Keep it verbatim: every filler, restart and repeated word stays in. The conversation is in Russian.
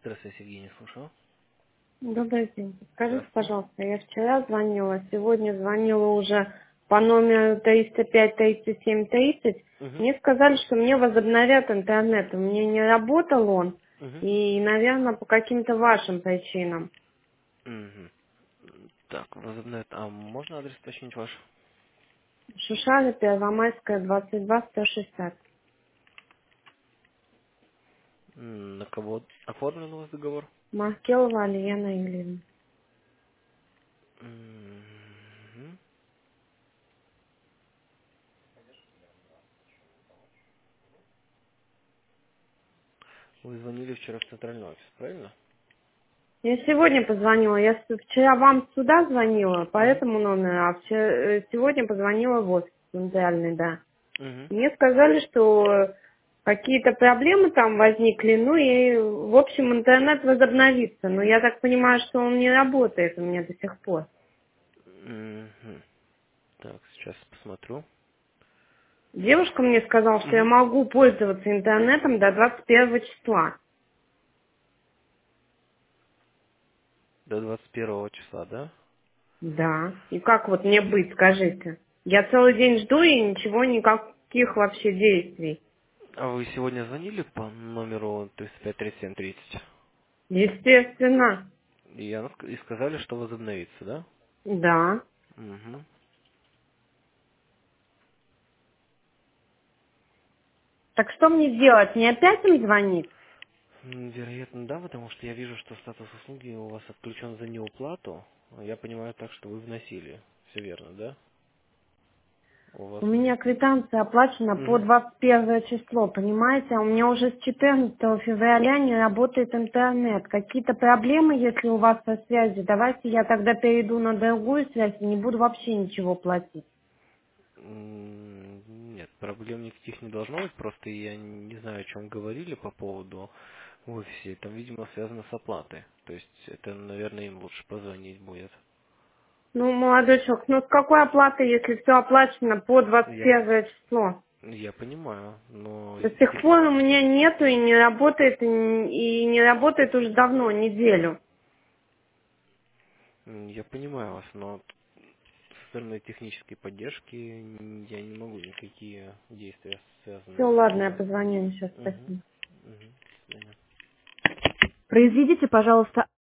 Здравствуйте, Евгений, слушаю. Добрый день. Скажите, Здравствуйте. пожалуйста, я вчера звонила, сегодня звонила уже по номеру триста пять тридцать семь тридцать. Угу. Мне сказали, что мне возобновят интернет. У меня не работал он. Угу. И, наверное, по каким-то вашим причинам. Угу. Так, возобновит. А можно адрес уточнить ваш? Шушара, Первомайская, двадцать два, сто шестьдесят. М, На кого оформлен у вас договор? Маркелова Алиена Юрьевна. Мгм. Вы звонили вчера в центральный офис, правильно? Я сегодня позвонила. Я с- вчера вам сюда звонила по Угу. этому номеру, а вчера, э, сегодня позвонила в офис центральный, да. Угу. Мне сказали, что какие-то проблемы там возникли, ну и, в общем, интернет возобновится. Но я так понимаю, что он не работает у меня до сих пор. Угу. Так, сейчас посмотрю. Девушка мне сказала, что я Угу. могу пользоваться интернетом до двадцать первого числа. До двадцать первого числа, да? Да. И как вот мне быть, скажите? Я целый день жду и ничего, никаких вообще действий. А вы сегодня звонили по номеру триста пять тридцать семь тридцать? Естественно. И, она ск- и сказали, что возобновится, да? Да. Угу. Так что мне делать? Мне опять им звонить? М, Вероятно, да, потому что я вижу, что статус услуги у вас отключен за неуплату. Я понимаю так, что вы вносили. Все верно, да? У вас... У меня квитанция оплачена по Угу. двадцать первое число, понимаете? А у меня уже с четырнадцатого февраля не работает интернет. Какие-то проблемы, если у вас со связью, давайте я тогда перейду на другую связь и не буду вообще ничего платить. Нет, проблем никаких не должно быть, просто я не знаю, о чем говорили по поводу в офисе. Там, видимо, связано с оплатой. То есть это, наверное, им лучше позвонить будет. Ну, молодой человек, ну с какой оплатой, если все оплачено по двадцать Я, первое число? я понимаю, но До сих тех- пор у меня нету и не работает, и не и не работает уже давно, неделю. я понимаю вас, но со стороны технической поддержки я не могу никакие действия, Все, связанные с ладно, я этим. позвоню сейчас, Угу. спасибо. Угу. До свидания. Произведите, пожалуйста,